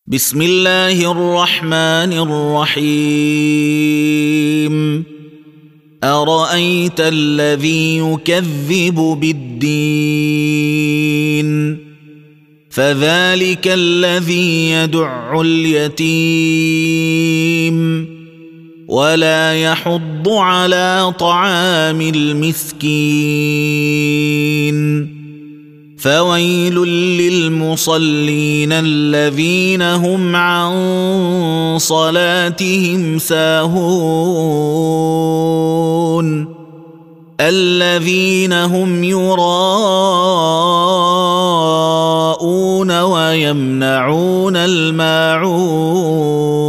بسم الله الرحمن الرحيم أرأيت الذي يكذب بالدين فذلك الذي يدع اليتيم ولا يحض على طعام المسكين فويل للمصلين الذين هم عن صلاتهم ساهون الذين هم يراءون ويمنعون الماعون